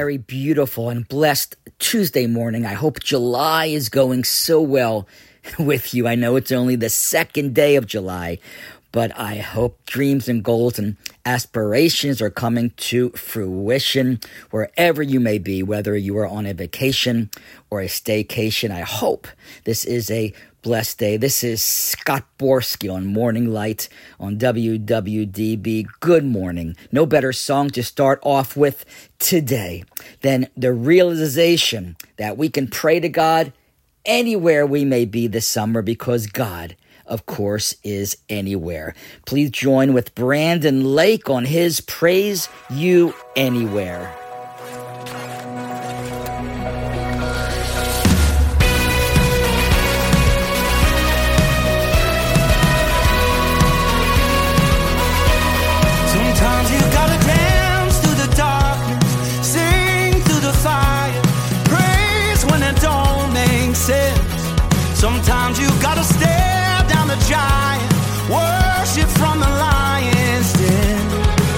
very beautiful and blessed Tuesday morning. I hope July is going so well with you. I know it's only the second day of July, but I hope dreams and goals and aspirations are coming to fruition wherever you may be, whether you are on a vacation or a staycation. I hope this is a blessed day. This is Scott Borski on Morning Light on WWDB. Good morning. No better song to start off with today than the realization that we can pray to God anywhere we may be this summer because God, of course, is anywhere. Please join with Brandon Lake on his Praise You Anywhere. Sometimes you gotta dance through the darkness, sing through the fire, praise when it don't make sense. Sometimes you gotta stare down the giant, worship from the lion's den.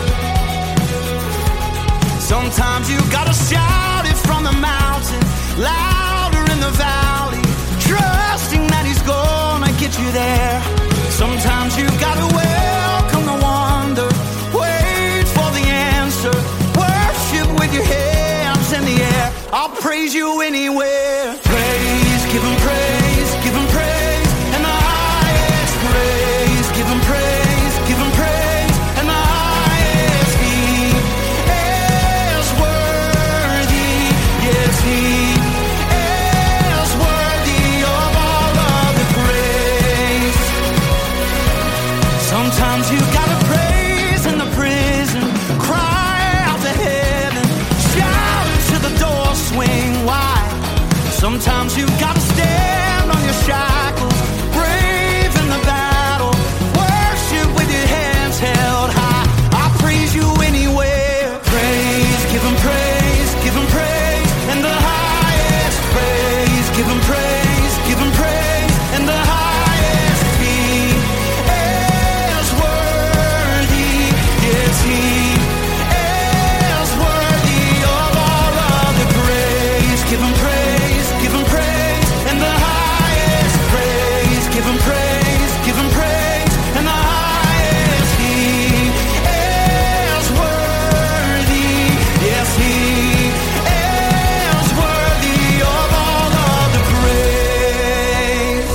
Sometimes you gotta shout it from the mountain, louder in the valley, trusting that he's gonna get you there. Sometimes you gotta welcome the wonder, wait for the answer, worship with your hands in the air. I'll praise you anywhere. Praise, give him praise, give him praise, and the highest praise. Give him praise, give him praise, and the highest. He is worthy, yes he is worthy of all of the praise. Sometimes you gotta praise in the prison, cry out to heaven, shout until the door swing wide. Sometimes you gotta stand on your shackles, brave in the battle, worship with your hands held high. I'll praise you anywhere. Praise, give him praise, give him praise, and the highest praise. Give him praise, give him praise, and the highest. He is worthy, yes he is worthy of all of the praise. Give him praise, give him praise, and the highest praise. Give him praise, give him praise, and the highest. He is worthy, yes he is worthy of all of the praise.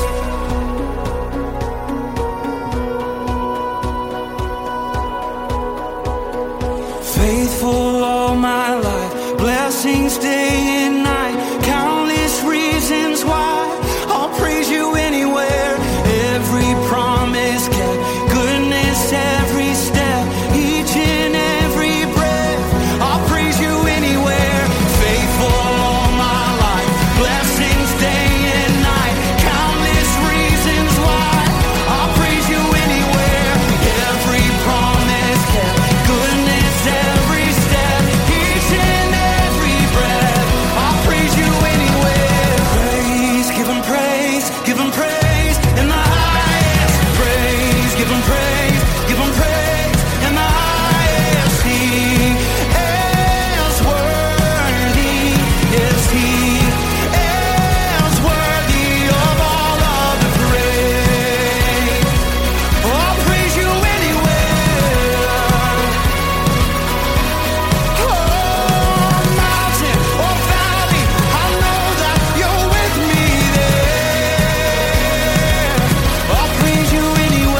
Faithful all my life, blessings day and night, countless reasons why I'll praise you anywhere. Every promise kept, goodness every step, each and every breath. I'll praise you anywhere. Faithful all my life, blessings day and night, countless reasons why I'll praise you anywhere. Every promise kept, goodness every step, each and every breath. I'll praise you anywhere. Praise, give him praise, give him praise, and the highest praise. Give him praise, give him praise, and the highest. He is worthy, yes he is worthy of all of the praise. Oh, I'll praise you anywhere. Oh, mountain or valley, I know that you're with me there. I'll praise you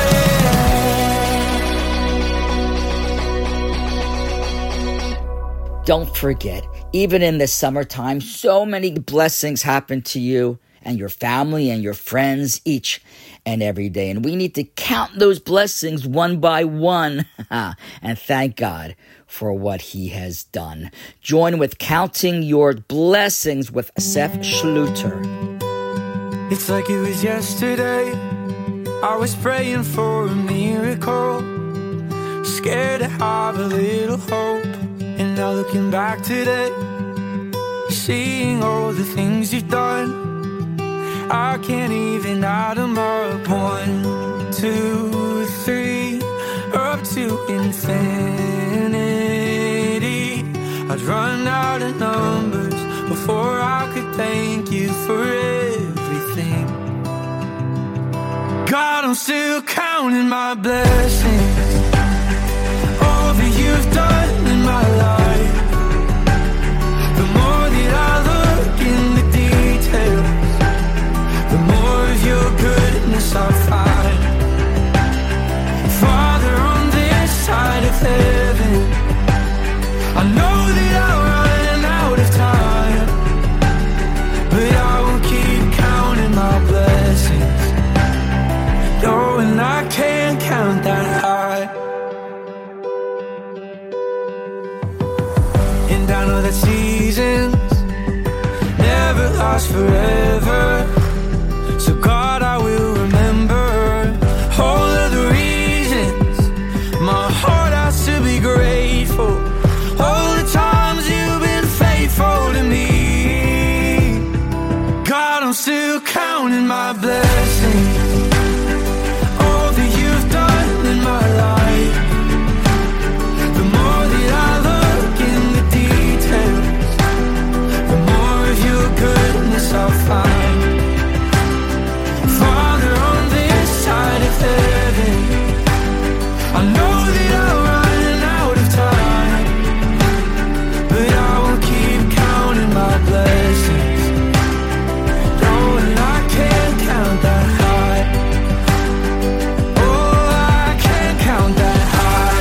anywhere. Don't forget, even in the summertime, so many blessings happen to you and your family and your friends each and every day. And we need to count those blessings one by one and thank God for what he has done. Join with Counting Your Blessings with Seth Schluter. It's like it was yesterday, I was praying for a miracle, scared to have a little hope. And now looking back today, seeing all the things you've done, I can't even add them up. 1, 2, 3, up to infinity. I'd run out of numbers before I could thank you for everything. God, I'm still counting my blessings, all that you've done in my life. The more that I look in the details, the more of your goodness I find. Father, on this side of heaven, I know that I'll run out of time, but I will keep counting my blessings, knowing I can't count that high. And I know that seasons never last forever, so God, I will remember all of the reasons my heart has to be grateful, all the times you've been faithful to me. God, I'm still counting my blessings, all that you've done in my life. The more that I look in the details, the more of your goodness I'll find. Father, on this side of heaven, I know that I'll run out of time, but I will keep counting my blessings, knowing I can't count that high. Oh, I can't count that high.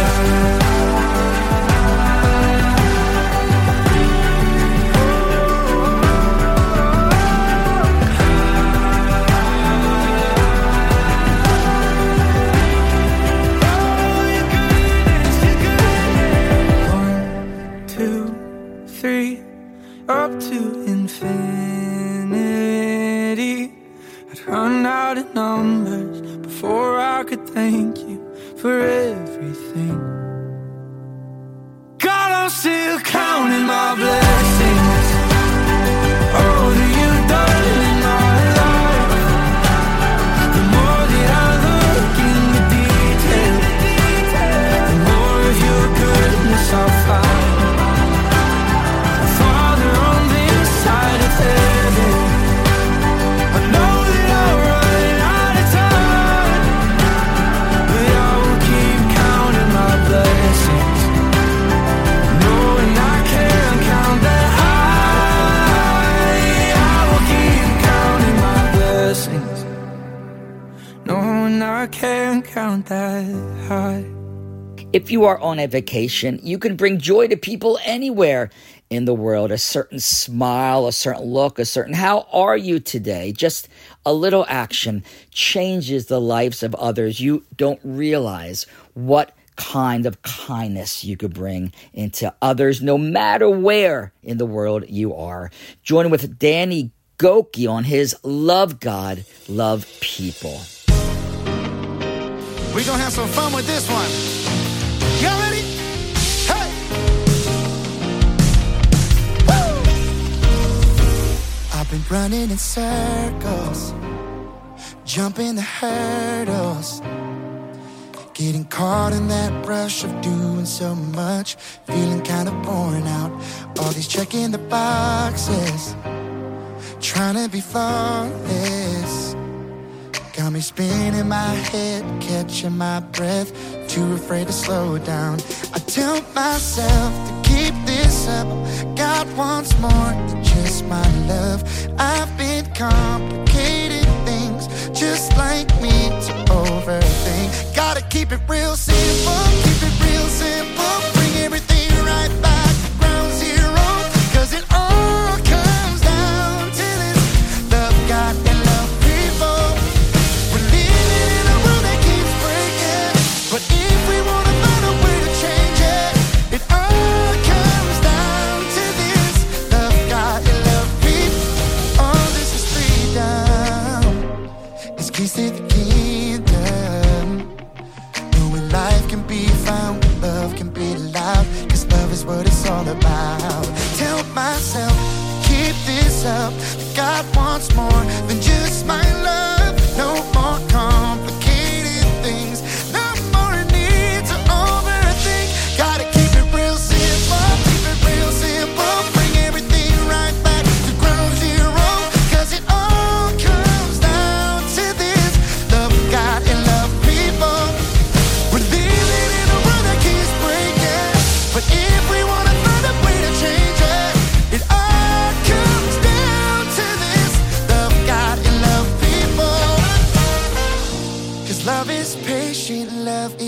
One, two, three, up to infinity. I'd run out of numbers before I could thank you for everything. God, I'm still counting my blessings, all that you've done in my life. The more that I look in the details, the more of your goodness I'll find. Father, on this side of heaven, I know that I'll run out of time, but I will keep counting my blessings, knowing I can't count that high. I will keep counting my blessings, knowing I can't count that high. If you are on a vacation, you can bring joy to people anywhere in the world. A certain smile, a certain look, a certain how are you today? Just a little action changes the lives of others. You don't realize what kind of kindness you could bring into others, no matter where in the world you are. Join with Danny Gokey on his Love God, Love People. We're gonna have some fun with this one. Y'all ready? Hey! Woo! I've been running in circles, jumping the hurdles, getting caught in that rush of doing so much, feeling kind of worn out. All these checking the boxes, trying to be flawless, got me spinning my head, catching my breath, too afraid to slow down. I tell myself to keep this up, God wants more than just my love. I've been complicated things, just like me, to overthink. Gotta keep it real simple, keep it real simple, bring everything right back to ground zero, 'cause it all comes down to this: love God and love people. We're living in a world that keeps breaking, but if we wanna find a way to change it, it all comes down to this: love God and love people. All this is freedom, it's keys to the kingdom. Knowing life can be found, love can be loud, 'cause love is what it's all about. Tell myself, keep this up, God wants more than just my love. No more complicated things, no more need to overthink. Gotta keep it real simple, keep it real simple.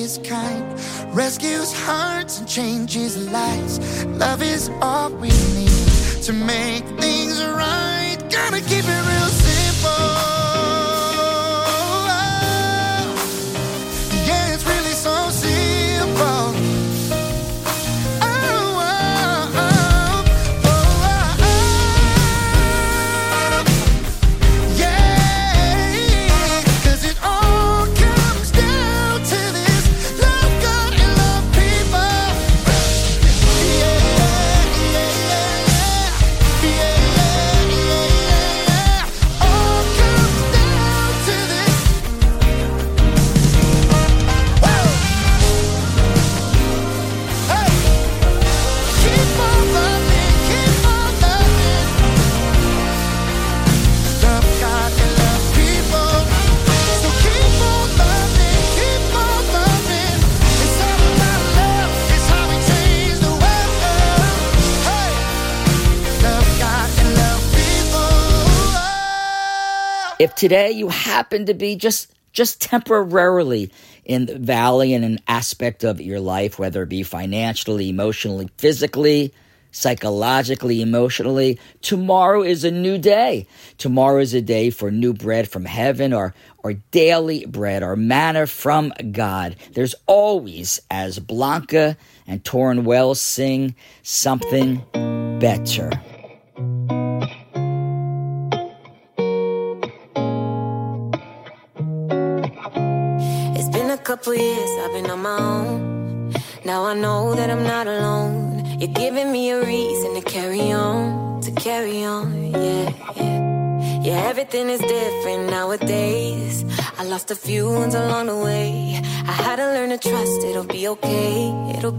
is kind, rescues hearts and changes lives. Love is all we need to make things right. Gotta keep it real simple. Yeah, it's really so simple. If today you happen to be just temporarily in the valley in an aspect of your life, whether it be financially, emotionally, physically, psychologically, emotionally, tomorrow is a new day. Tomorrow is a day for new bread from heaven, or daily bread, or manna from God. There's always, as Blanca and Torrin Wells sing, something better. Couple years I've been on my own. Now I know that I'm not alone. You're giving me a reason to carry on, yeah, everything is different nowadays. I lost a few ones along the way. I had to learn to trust it'll be okay.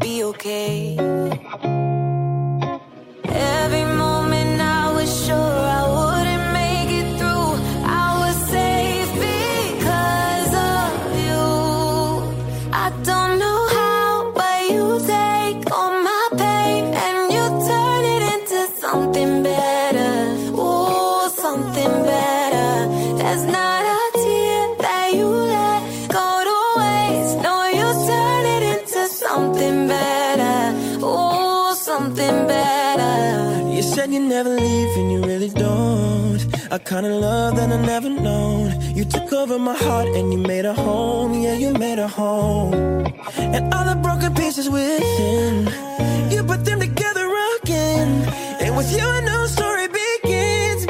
Every moment I was sure I wouldn't make it through. I was safe because of you. I don't know how, but you take all my pain and you turn it into something better. Ooh, something better. There's not a tear that you let go to waste. No, you turn it into something better. Ooh, something better. You said you never leave and you really don't. A kind of love that I never known. You took over my heart and you made a home. Yeah, you made a home. And all the broken pieces within, you put them together again. And with you a new story begins.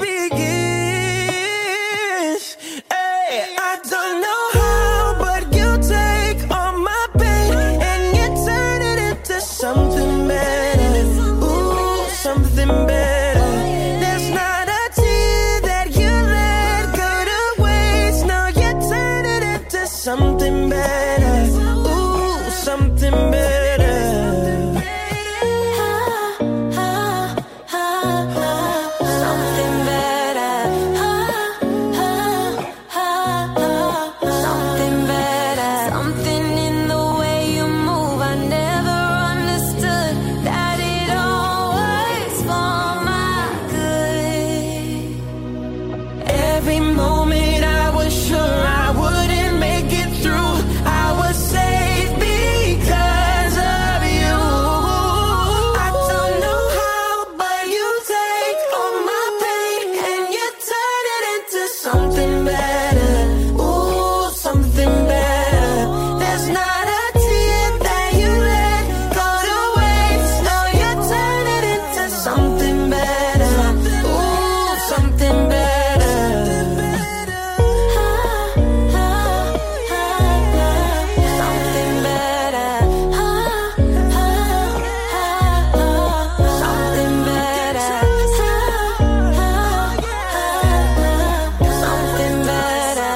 Hey, I don't know how, but you take all my pain and you turn it into something better. Ooh, something better. There's not a tear that you let go to waste. No, you turn it into something better. Ooh, something better. Something better. Something better. Something in the way you move. I never understood that it all works for my good. Every moment I was sure I wouldn't make it through. I was safe because of you. I don't know how, but you take all my pain and you turn it into something better. Ooh, something better. There's not a tear that you let go to waste. No, you turn it into something better. Ooh, something better. Something better. Something better. Something better.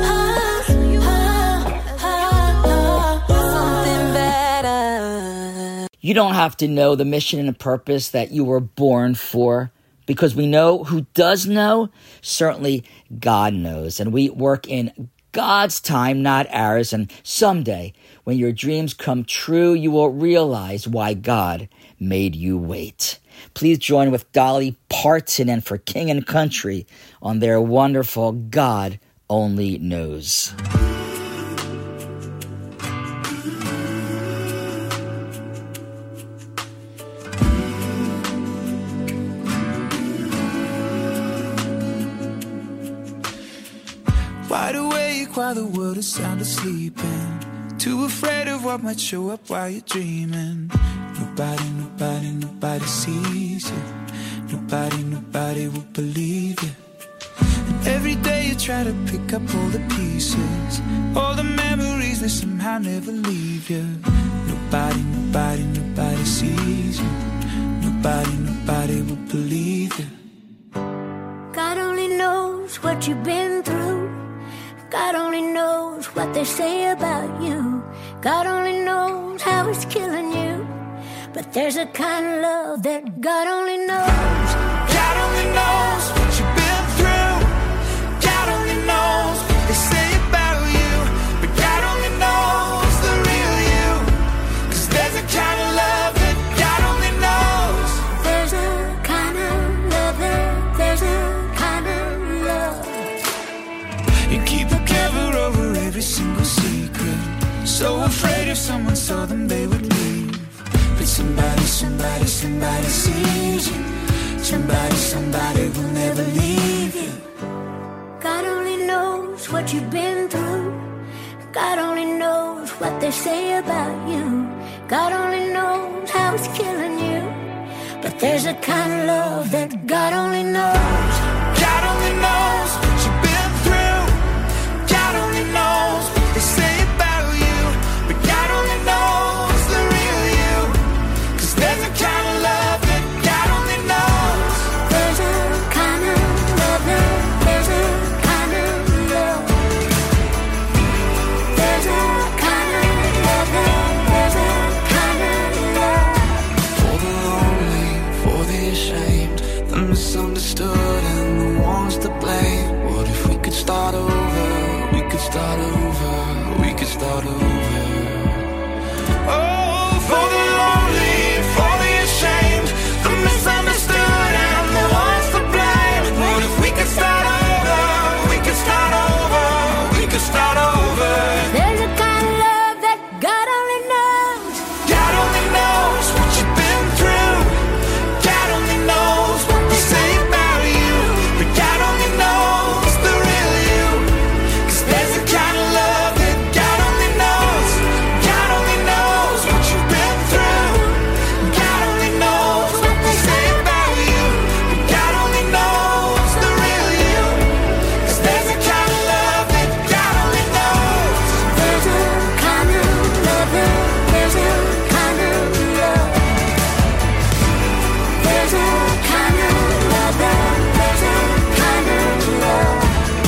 Something better. You don't have to know the mission and purpose that you were born for, because we know who does know. Certainly God knows. And we work in God's time, not ours. And someday, when your dreams come true, you will realize why God made you wait. Please join with Dolly Parton and For King and Country on their wonderful God Only Knows. Wide awake while the world is sound asleep, and too afraid of what might show up while you're dreaming. Nobody sees you. Nobody will believe you. And every day you try to pick up all the pieces, all the memories that somehow never leave you. Nobody sees you. Nobody will believe you. God only knows what you've been through. God only knows what they say about you. God only knows how it's killing you. But there's a kind of love that God only knows. God only knows what you've been through. God only knows what they say about you. But God only knows the real you. 'Cause there's a kind of love that God only knows. There's a kind of love there's a kind of love. You keep a cover over every single secret, so afraid if someone saw them they would leave. But somebody sees you. Somebody will never leave you. God only knows what you've been through. God only knows what they say about you. God only knows how it's killing you. But there's a kind of love that God only knows. God only knows what you've been through. God only knows what they say about you. But God only knows the real you. 'Cause there's a kind of love that God only knows. There's a kind of love there's a kind of love. There's a kind of love there's a kind of love. For the lonely, for the ashamed, the misunderstood and the ones to blame. What if we could start over? We could start over. We could start over. Oh, for the lonely, for the ashamed, the misunderstood and the ones to blame. What if we could start over? We could start over. We could start over. There's a kind of love that God only knows. God only knows what you've been through. God only knows what they say about you. But God only knows the real you. 'Cause there's a kind of love that God only knows. God only knows what you've been through. God only knows what they say about you. But God only knows the real you. 'Cause there's a kind of love that God only knows. There's a kind of love there's a kind of love. There's a kind of love there's a kind of love.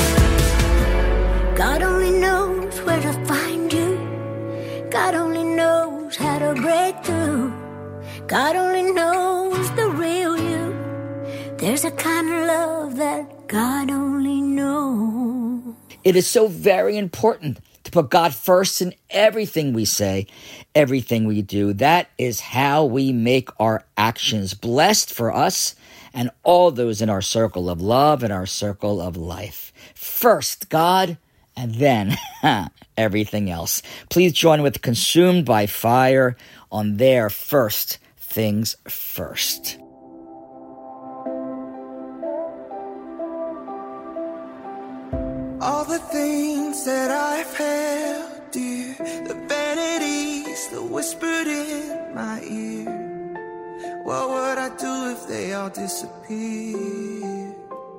God only knows where to find you. God only knows how to break through. God only knows the real you. There's a kind of love that God only knows. It is so very important to put God first in everything we say, everything we do. That is how we make our actions blessed for us and all those in our circle of love and our circle of life. First God, and then everything else. Please join with Consumed by Fire on their First Things First. All the things that I've held dear, the vanities that whispered in my ear, what would I do if they all disappeared?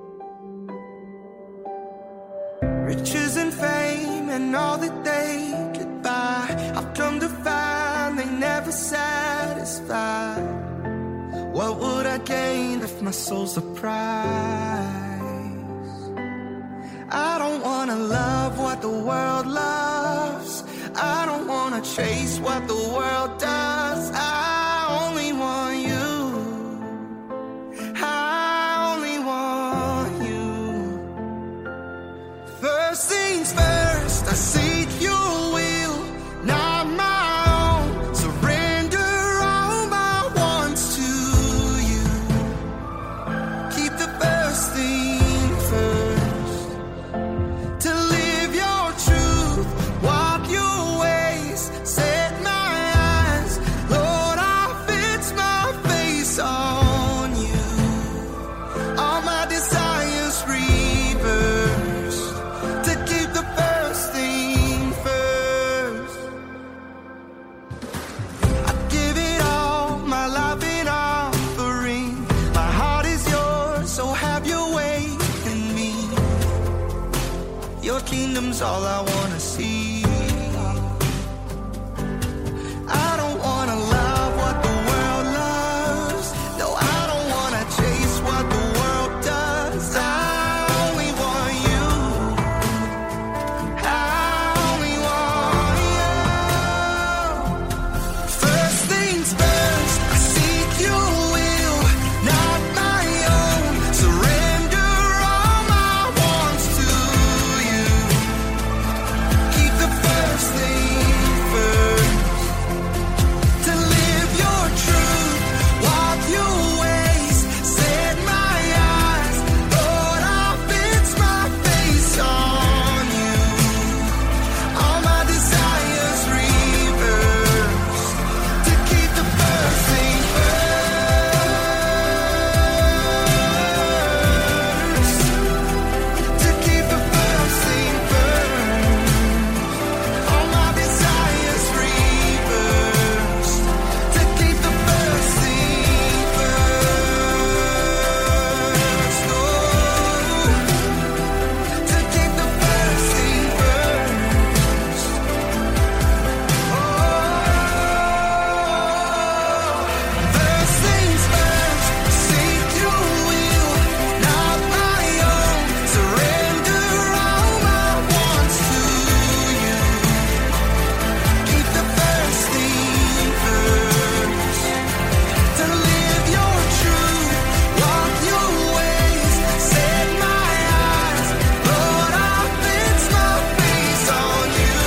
Riches and fame and all that they could buy, I've come to find they never satisfy. What would I gain if my soul's a prize? I don't wanna love what the world loves. I don't wanna chase what the world does. I only want you. I only want you. First things first, I seek your will, not my own. Surrender all my wants to you. Keep the first thing first. To live your truth, walk your ways, set my eyes, Lord, your kingdom's all I wanna see. I don't wanna love what the world loves. No, I don't wanna chase what the world does. I only want you. I only want you. First things first, I seek your will, not my own. Surrender all my wants to you. Keep the first thing first. To live your truth, walk your ways, set my eyes. Lord, I'll fix my face on you. All my desires reversed. To keep the first thing first. To keep the first thing first. All my desires reversed. To keep the first thing first. Oh, to keep the first thing first. First things first, seek your will, not my own. Surrender all my wants to you. Keep the first thing first. To live your truth, walk your ways, set my eyes. Lord, I'll fix my face on you.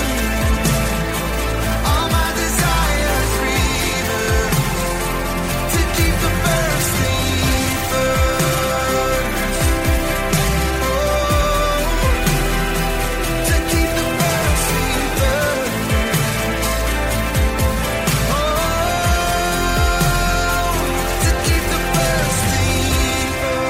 All my desires reversed. To keep the first thing first. Oh, to keep the first thing first. Oh, to keep the first thing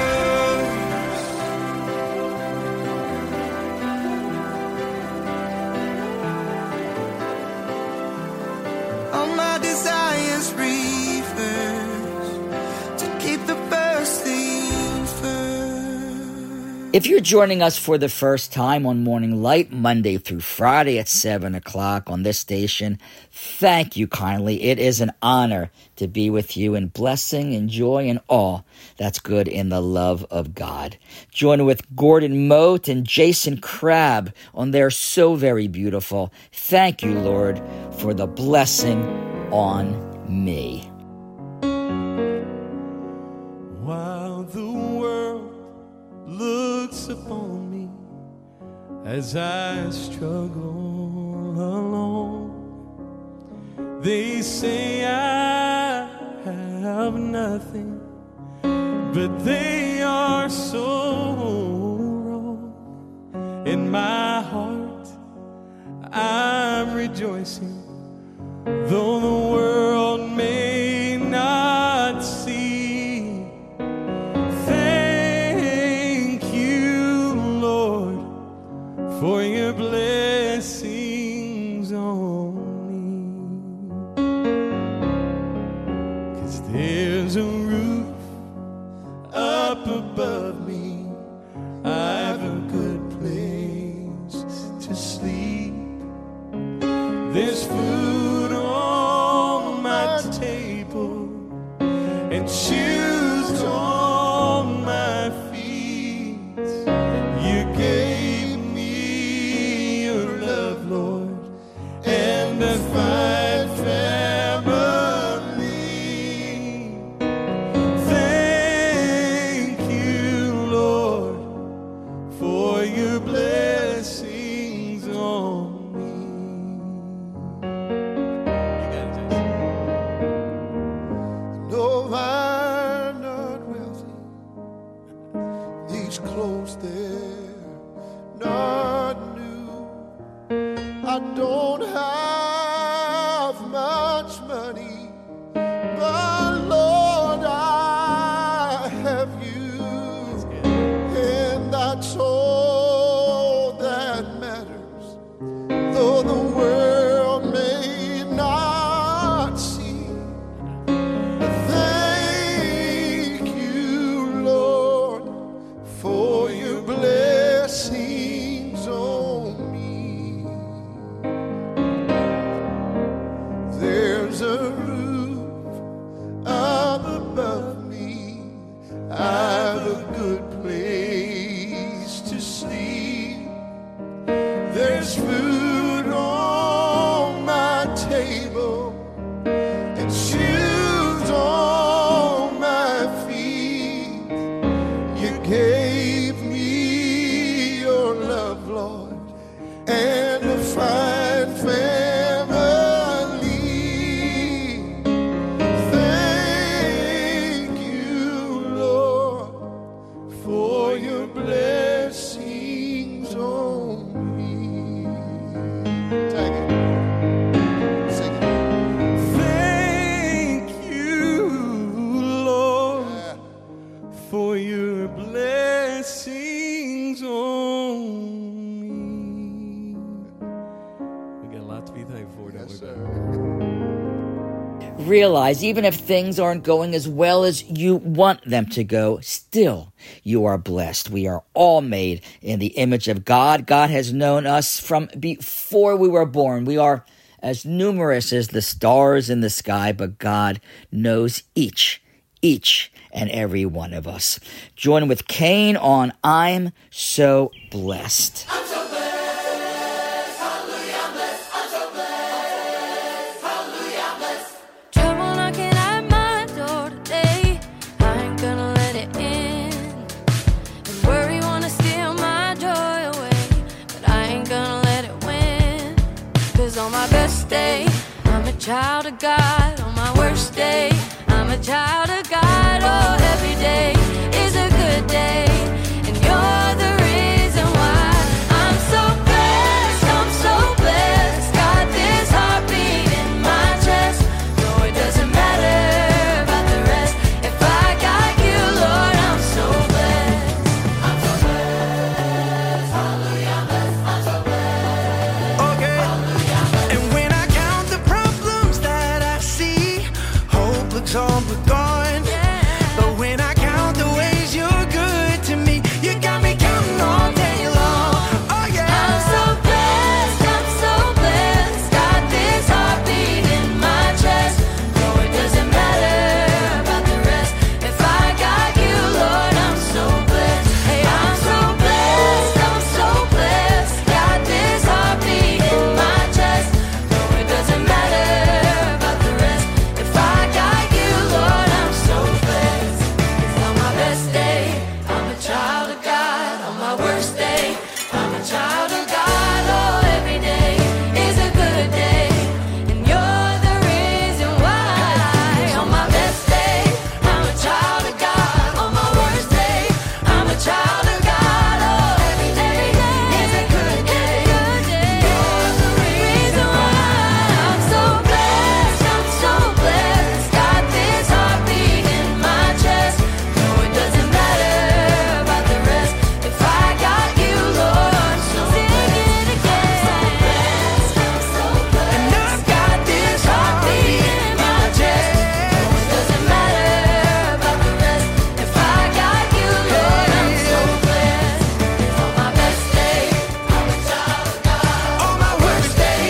first. All my desires reversed. To keep the first thing first. If you're joining us for the first time on Morning Light, Monday through Friday at 7 o'clock on this station, thank you kindly. It is an honor to be with you in blessing and joy and all that's good in the love of God. Join with Gordon Mote and Jason Crabb on their So Very Beautiful. Thank you, Lord, for the blessing on me. While the world looks upon me as I struggle alone, they say I have nothing, but they are so wrong. In my heart, I'm rejoicing, though the world may not see. Thank you, Lord, for your blessings on me. 'Cause there's a roof up above me, I've a good place to sleep. There's food on my table and shoes on my feet. You gave me your love, Lord, and a fine family. Thank you, Lord, for your blessings on me. No, I'm not wealthy. These clothes, they're not new. I don't have much money, but Lord, I have you. And that's all that matters. Though the world may not see. Thank you, Lord, for your blessings on gave me your love, Lord, and a fine family. Thank you, Lord, for your blessings on me. Take it. Sing it. Thank you, Lord, for your blessings on me. We got a lot to be thankful for, don't we? Realize even if things aren't going as well as you want them to go, still you are blessed. We are all made in the image of God. God has known us from before we were born. We are as numerous as the stars in the sky, but God knows each and every one of us. Join with Cain on I'm So Blessed. Trouble knocking at my door today. I ain't gonna let it in. And worry wanna steal my joy away, but I ain't gonna let it win. 'Cause on my best day, I'm a child of God. On my worst day, I'm a child of God. Oh, every day is a good day, and you're the reason why I'm so blessed. I'm so blessed. Got this heartbeat in my chest. No, it doesn't matter about the rest. If I got you, Lord, I'm so blessed. I'm so blessed. Hallelujah, I'm blessed. I'm so blessed. Okay. And when I count the problems that I see, hope looks all but gone. But when I count the ways you're good to me, you got me counting all day long. Oh yeah. I'm so blessed, I'm so blessed. Got this heartbeat in my chest. No, it doesn't matter about the rest. If I got you, Lord, I'm so blessed. Hey, I'm so blessed, I'm so blessed. Got this heartbeat in my chest. No, it doesn't matter about the rest. If I got you, Lord, I'm so blessed. 'Cause on my best day, I'm a child of God. On my worst day, I'm a child of God. Oh, every day is a good day, and you're the reason why. On my best day, I'm a child of God. On my worst day, I'm a child of God. Oh, every day is a good day, and you're the reason why. I'm so blessed, I'm so blessed. Got this heartbeat in my chest. No, it doesn't matter about the rest. If I got you, Lord, so sing it again. I'm so blessed, I'm so blessed. And I've got this heartbeat in my chest. No, it doesn't matter about the rest. If I got you, Lord, I'm so blessed. On my best day, I'm a child of God. On my worst day,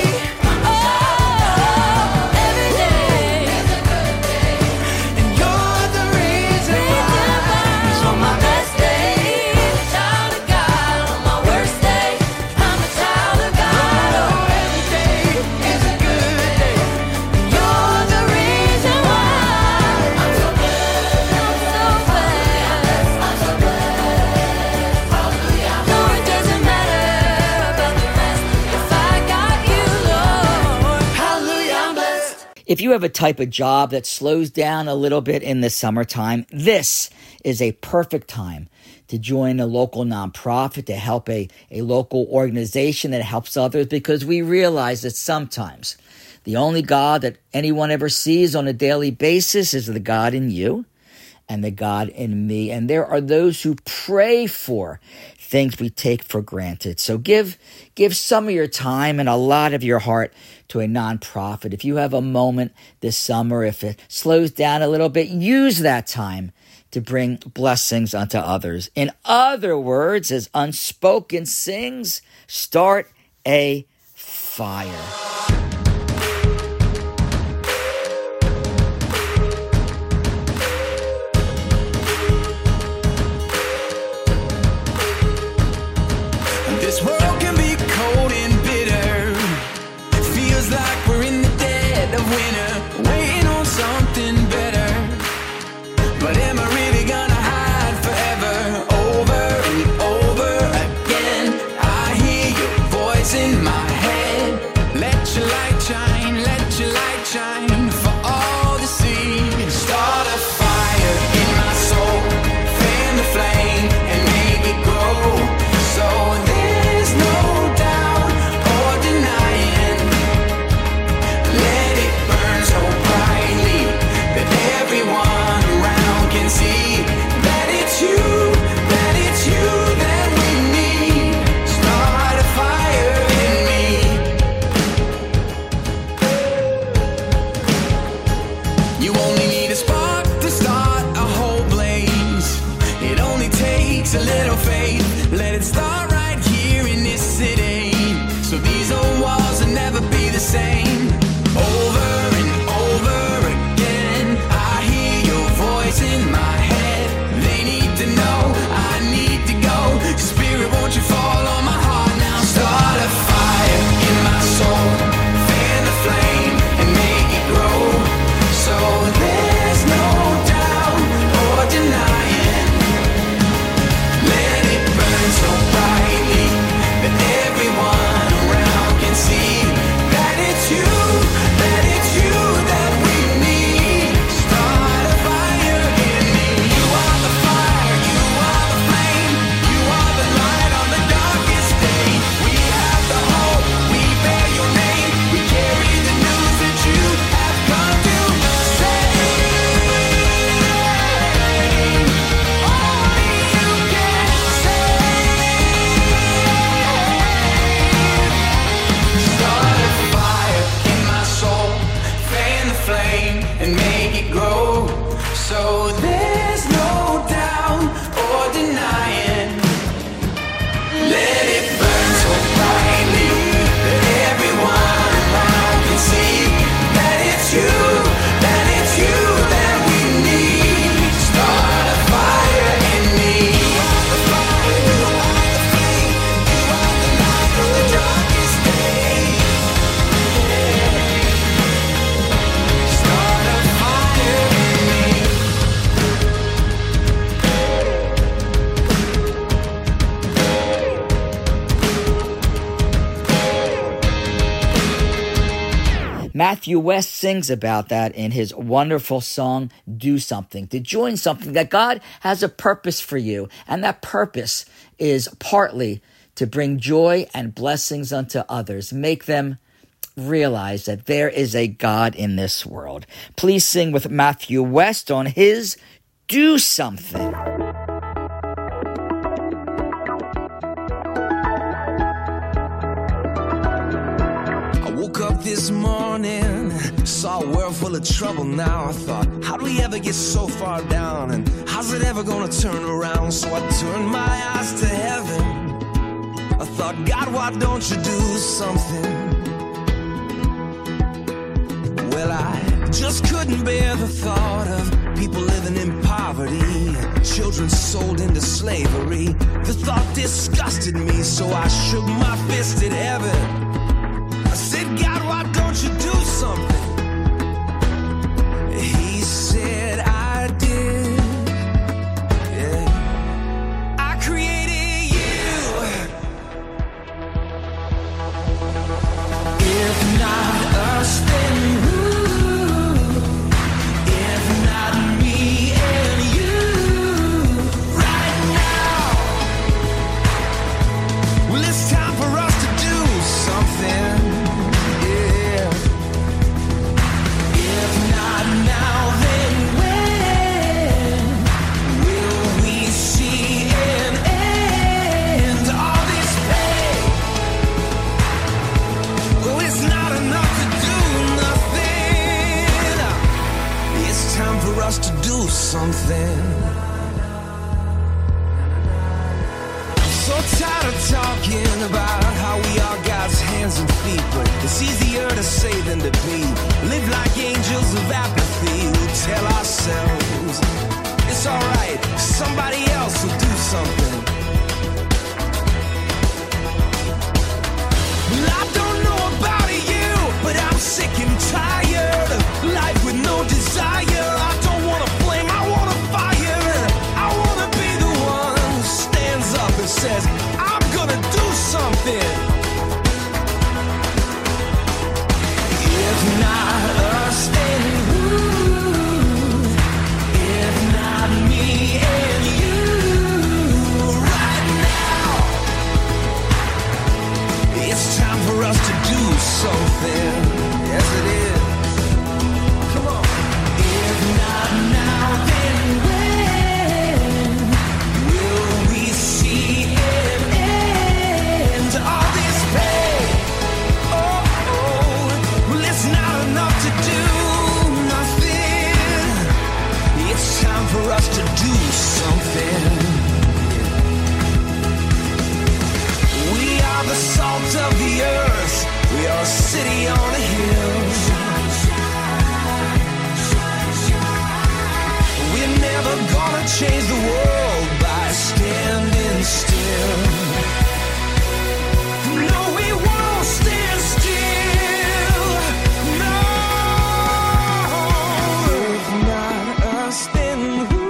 Oh, every day is a good day. and you're the reason why. On my best day, I'm a child of God. On my worst day, I'm a child of God. Oh, every day is a good day. You're the reason why I'm so blessed. I'm so blessed. I'm so blessed. Hallelujah. No, it doesn't matter about the rest. If I got you, Lord, hallelujah, I'm blessed. If you have a type of job that slows down a little bit in the summertime, this is a perfect time to join a local nonprofit, to help a local organization that helps others, because we realize that sometimes the only God that anyone ever sees on a daily basis is the God in you and the God in me. And there are those who pray for things we take for granted. So give some of your time and a lot of your heart to a nonprofit. If you have a moment this summer, if it slows down a little bit, use that time to bring blessings unto others. In other words, as Unspoken sings, start a fire. This world can be cold and bitter. It feels like we're in the dead of winter, waiting on something better. But am I really gonna hide forever? Oh, takes a little faith. Let it start right here in this city, so these old walls will never be the same. Over and over again, I hear your voice in my head. They need to know I need to go. Spirit, won't you fall on my heart now? Start a fire in my soul, fan the flame and make it grow, so there's no doubt or denying. Let it burn so brightly that everyone around can see that it's you that we need. Start a fire in me. You are the fire, you are the flame, you are the light on the darkest day. We have the hope, we bear your name, we carry the news that you have come to save. Only you can save. Start a fire in my soul, fan the flame and make it grow, so there's no doubt or denying. Let it burn so brightly that everyone around can see that it's you that we need. Start a fire in me. You are the fire, you are the flame, you are the light on the darkest day. Start a fire in me. Matthew West sings about that in his wonderful song, Do Something, to join something, that God has a purpose for you. And that purpose is partly to bring joy and blessings unto others, make them realize that there is a God in this world. Please sing with Matthew West on his Do Something. I woke up this morning, saw a world full of trouble now. I thought, how do we ever get so far down? And how's it ever gonna turn around? So I turned my eyes to heaven. I thought, God, why don't you do something? Well, I just couldn't bear the thought of people living in poverty, children sold into slavery. The thought disgusted me, so I shook my fist at heaven. I said, God, why don't you do something? He said, I did. Yeah. I created you. If not us, then who? If not me and you. Right now. Well, it's time for us to do something. To do something. I'm so tired of talking about how we are God's hands and feet, but it's easier to say than to be. Live like angels of apathy. We'll tell ourselves it's alright, somebody else will do something. Well, I don't know about you, but I'm sick and tired of life with no desire. I don't want a flame, I want a fire. I want to be the one who stands up and says, I'm gonna do something. If not us, then who? If not me and you. of the earth. We are a city on a hill. We're never gonna change the world by standing still. No, we won't stand still. No, if not us, then who?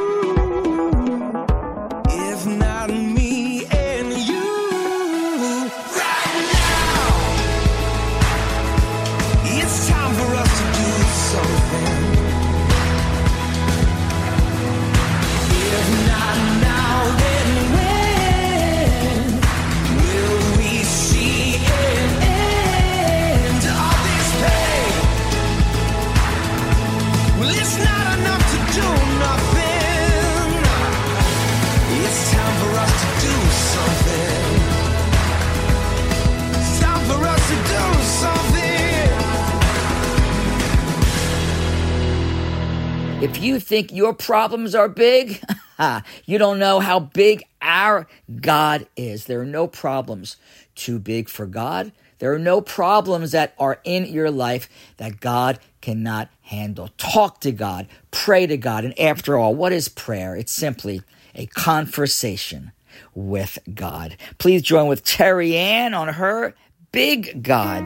If not me and you. Right now, it's time for us to do something. If not now, then when will we see an end of this pain? Well, it's not enough to do nothing. It's time for us to do something. It's time for us to do something. If you think your problems are big, you don't know how big our God is. There are no problems too big for God. There are no problems that are in your life that God cannot handle. Talk to God, pray to God. And after all, what is prayer? It's simply a conversation with God. Please join with Terry Ann on her Big God.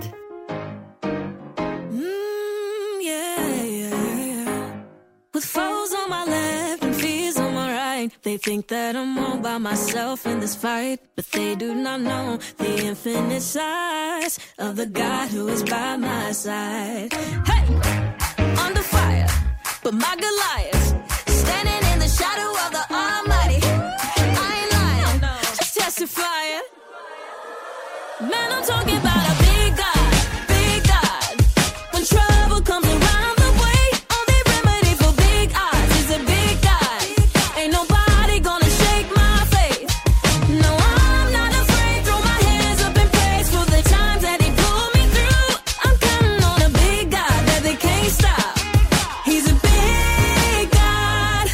With foes on my left and fears on my right, they think that I'm all by myself in this fight, but they do not know the infinite size of the God who is by my side. Hey, under fire, but my Goliath standing in the shadow of the Almighty. I ain't lying, just testifying. Man, I'm talking about a big God, big God. When trouble comes around the way, only remedy for big odds is a big God. Ain't nobody gonna shake my faith. No, I'm not afraid. Throw my hands up in praise for the times that He pulled me through. I'm counting on a big God that they can't stop. He's a big God.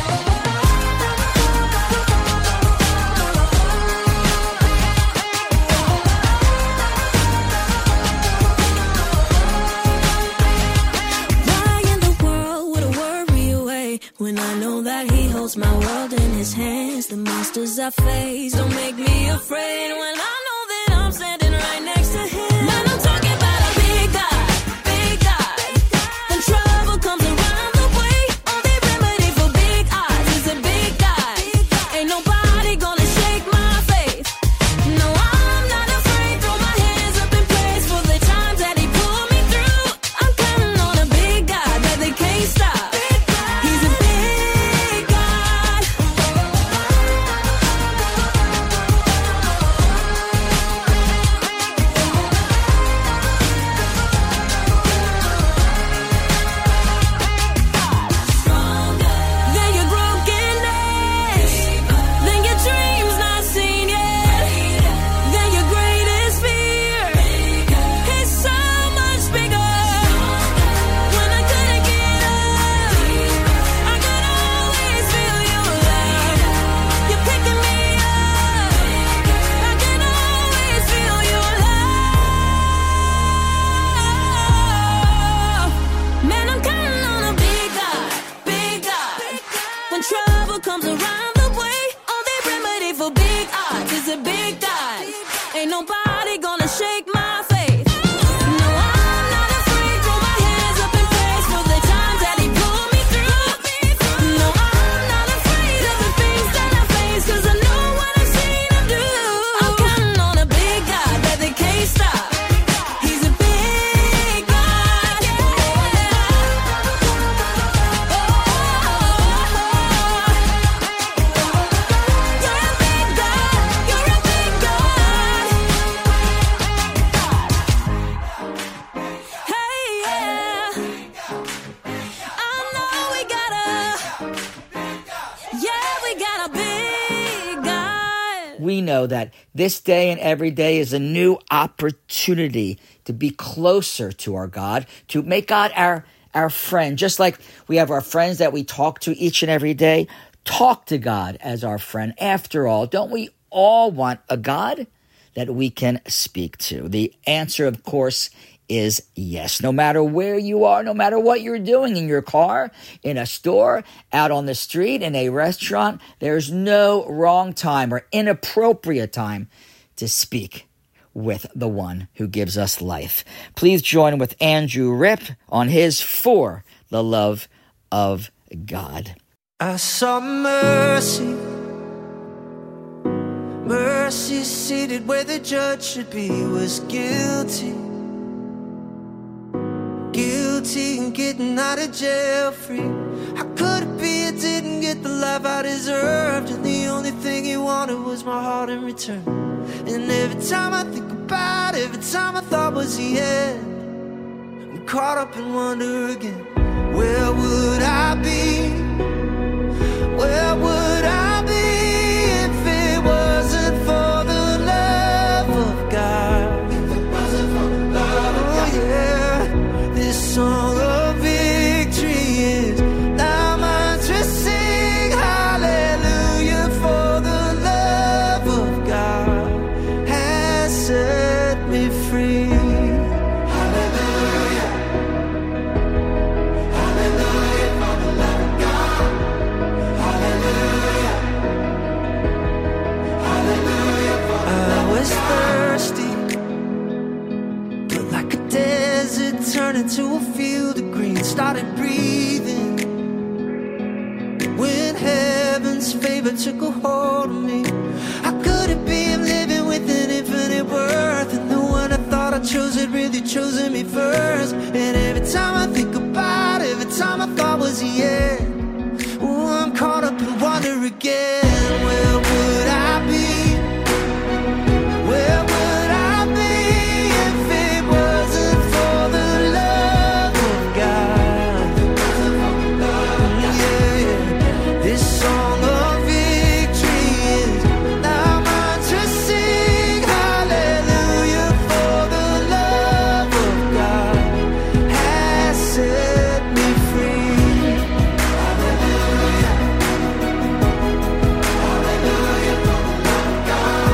Why in the world would I worry away when I know that He holds my world in His hands? The monsters I face don't make me afraid when I know that I'm standing right next to Him. Man, I'm talking about a big God, big God. When trouble comes around the way, only remedy for big odds is a big God. Ain't nobody gonna shake my faith. No, I'm not afraid. Throw my hands up in praise for the times that He pulled me through. I'm counting on a big God that they can't stop. He's a big God. Than your brokenness, than your dreams not seen yet, than your greatest fear. It's so much bigger. When I couldn't get up, I could always feel your love. You're picking me up. I can always feel your love. Man, I'm counting on a big God, big God. When trouble comes around the way, only remedy for big odds is a big God. Ain't nobody gonna shake my faith. No, I'm not afraid. Throw my hands up in praise for the times that He pulled me through. No, I'm not afraid of the things that I face, 'cause I know what I've seen Him do. I'm counting on a big God that they can't stop. He's a big God. You're a big God. You're a big God. Hey, yeah. I know we got a big God. We know that this day and every day is a new opportunity to be closer to our God, to make God our friend. Just like we have our friends that we talk to each and every day, talk to God as our friend. After all, don't we all want a God that we can speak to? The answer, of course, is yes. No matter where you are, no matter what you're doing in your car, in a store, out on the street, in a restaurant, there's no wrong time or inappropriate time to speak with the one who gives us life. Please join with Andrew Ripp on his For the Love of God. I saw mercy, mercy seated where the judge should be, was guilty, guilty and getting out of jail free. How could it be I didn't get the life I deserved, and the only thing he wanted was my heart in return? And every time I think about it, every time I thought was the end, I'm caught up in wonder again. Where would I be? Where would I be if it wasn't for the love of God? If it wasn't for the love of God. Oh yeah, this song of victory is now mine to sing. Hallelujah, for the love of God has set me free. Turned into a field of green, started breathing when heaven's favor took a hold of me. How could it be I'm living with an infinite worth, and the one I thought I chose had really chosen me first? And every time I think about it, every time I thought was the end, oh, I'm caught up in wonder again. Where would I be? Where would I be if it wasn't for the love of God? Yeah, this song of victory is now mine to sing. Hallelujah, for the love of God has set me free. Hallelujah, hallelujah, for the love of God.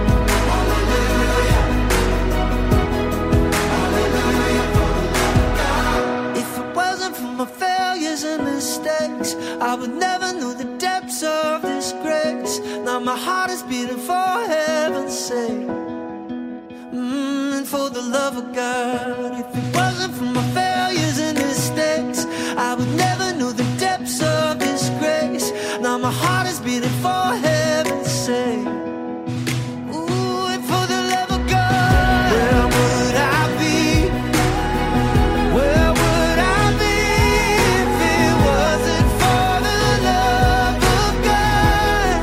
If it wasn't for my failures and mistakes, I would never know the depths of this grace. Now my heart is beating for heaven's sake, and for the love of God. If it wasn't for my failures and mistakes, I would never know the depths of this grace. Now my heart is beating for heaven's sake. Ooh, and for the love of God. Where would I be? Where would I be if it wasn't for the love of God?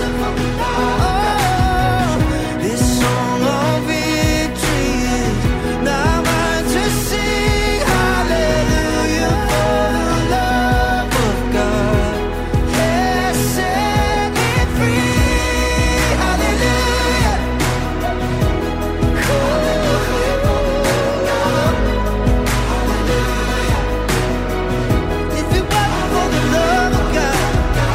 Oh, this song of victory is now mine to sing. Hallelujah, for the love of God has set me free. Hallelujah. If it wasn't for the love of God,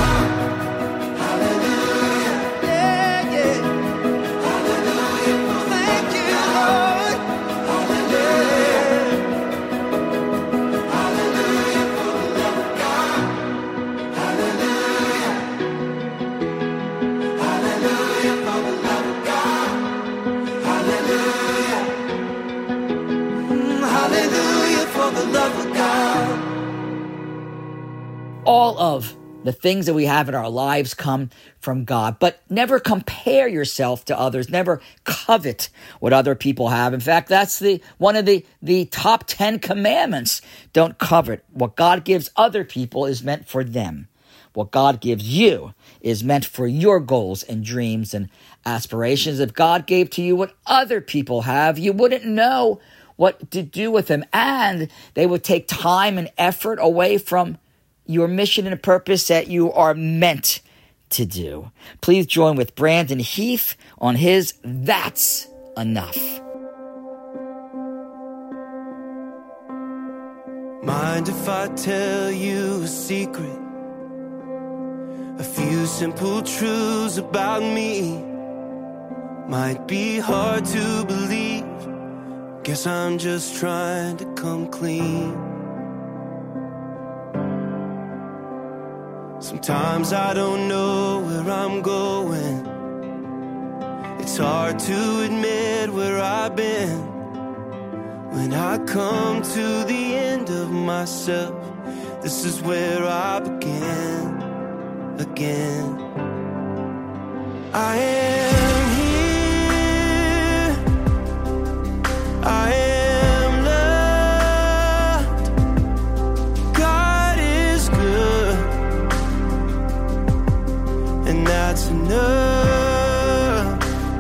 hallelujah, yeah, yeah, hallelujah, thank you, Lord, hallelujah, hallelujah, for the love of God, hallelujah, hallelujah, for the love of God, hallelujah, hallelujah, for the love of God. All of the things that we have in our lives come from God, but never compare yourself to others. Never covet what other people have. In fact, that's one of the top 10 commandments. Don't covet. What God gives other people is meant for them. What God gives you is meant for your goals and dreams and aspirations. If God gave to you what other people have, you wouldn't know what to do with them, and they would take time and effort away from your mission and purpose that you are meant to do. Please join with Brandon Heath on his That's Enough. Mind if I tell you a secret? A few simple truths about me. Might be hard to believe. Guess I'm just trying to come clean. Sometimes I don't know where I'm going. It's hard to admit where I've been. When I come to the end of myself, this is where I begin again. I am here. I am loved. God is good, and that's enough.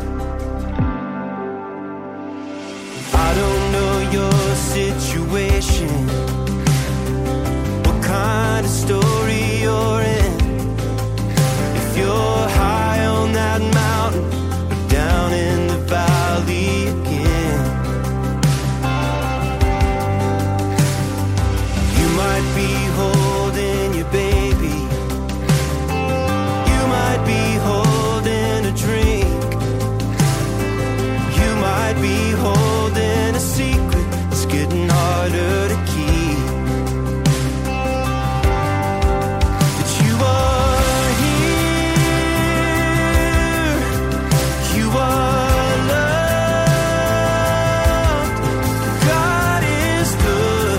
I don't know your situation, what kind of story you're in. If you're high on that mountain or down in the valley again, you might be holding your baby, you might be holding a drink, you might be holding a secret that's getting harder to keep. But you are here, you are loved. God is good,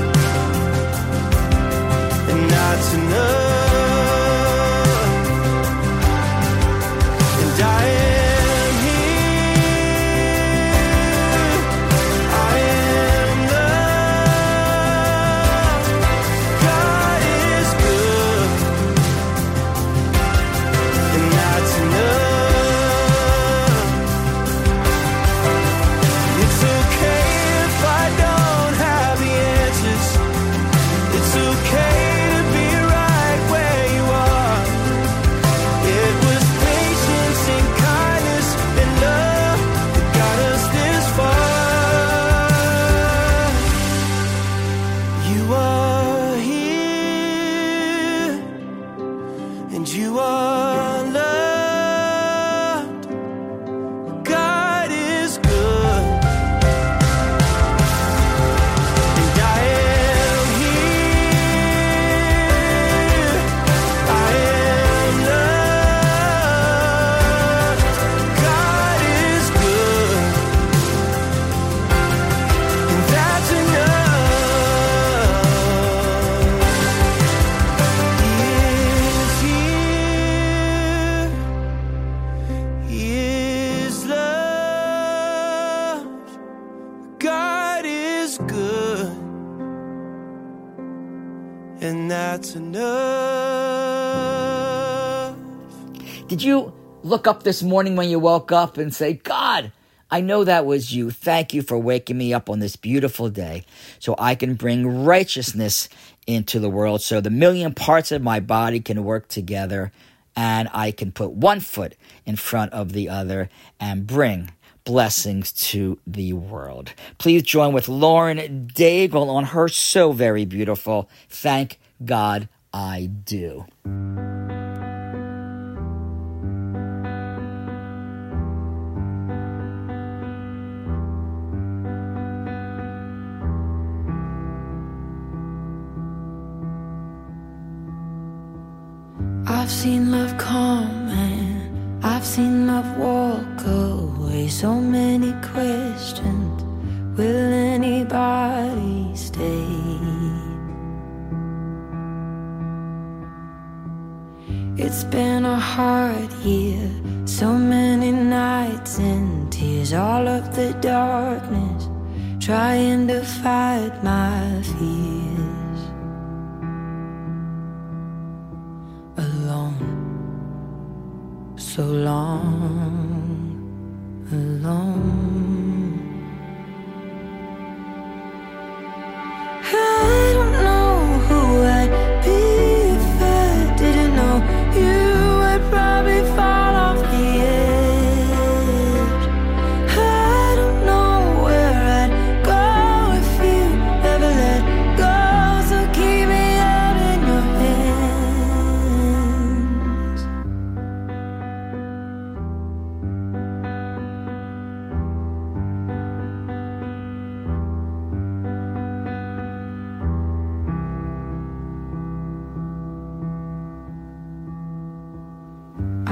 and that's enough. And I am here, I am loved. God is good, and that's enough. It's okay if I don't have the answers. It's okay to be right where you are. It was patience and kindness and love that got us this far. You are here, and you are loved. God is good, and I am here, I am loved. God is good, and that's enough. He is here, He is loved. God is good, and that's enough. Did you look up this morning when you woke up and say, God, I know that was you. Thank you for waking me up on this beautiful day so I can bring righteousness into the world, so the million parts of my body can work together and I can put one foot in front of the other and bring blessings to the world. Please join with Lauren Daigle on her So Very Beautiful, Thank God I Do. I've seen love come and I've seen love walk away. So many questions, will anybody stay? It's been a hard year, so many nights and tears, all of the darkness, trying to fight my fears. Alone, so long, alone. I don't know who I'd be if I didn't know you. I'd probably fall off the edge. I don't know where I'd go if you never let go. So keep me out in your hands.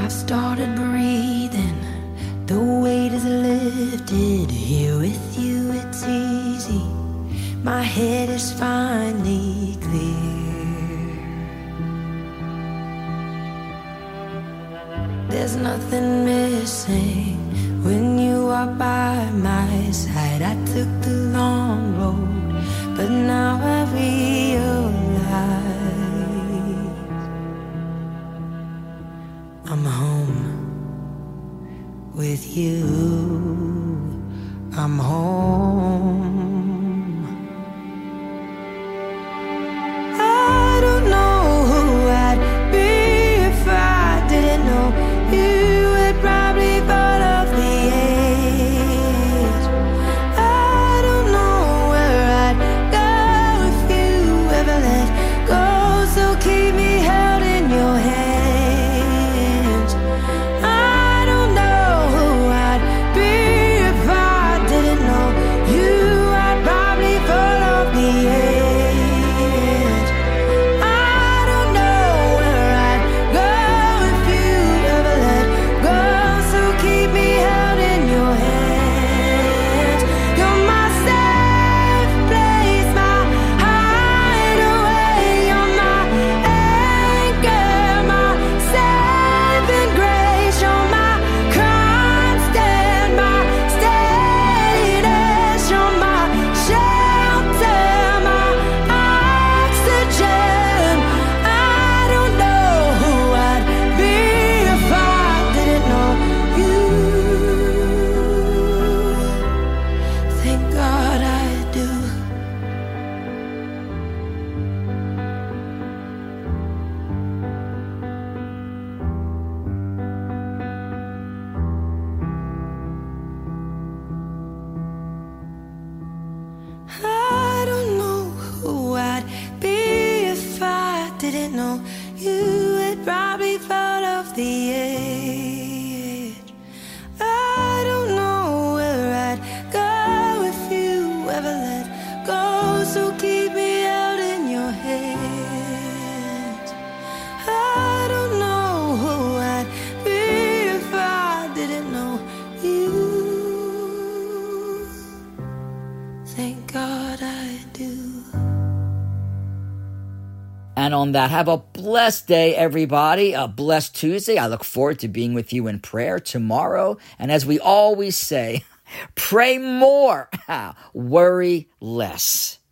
I've started breathing, the weight is lifted. Here with you it's easy, my head is finally clear. There's nothing missing when you are by my side. I took the long road, but now I realize I'm home with you. I'm home. I don't know who I'd be if I didn't know you had probably fall off the edge. I don't know where I'd go if you ever let go, so keep me held in your hands. I don't know who I'd be if I didn't know you. I'd probably fall off the edge. I don't know where I'd go if you ever let go, so keep me held in your hands. You're my safe place, my hideaway. You're my anchor, my saving grace. You're my constant, my steadiness. You're my shelter, my oxygen. I don't know who I'd be if I didn't know you. Thank God I do. I don't know who I'd be if I didn't know you had probably fall off the edge. I don't know where I'd go if you ever let go, so keep me out in your hands. I don't know who I'd be if I didn't know you. Thank God I do. And on that, have a blessed day, everybody. A blessed Tuesday. I look forward to being with you in prayer tomorrow. And as we always say, pray more, worry less.